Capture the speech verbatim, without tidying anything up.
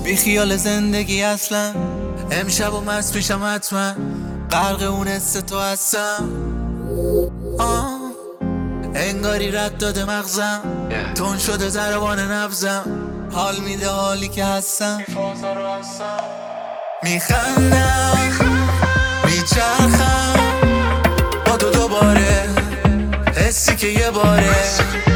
بی خیال زندگی اصلا. امشب و مست پیشم حتما، غرق اون حس تو هستم. آه انگاری رد داده مغزم، تون شده ضربان نبزم. حال میده حالی که هستم، میخندم میچرخم با تو دوباره، حسی که یه باره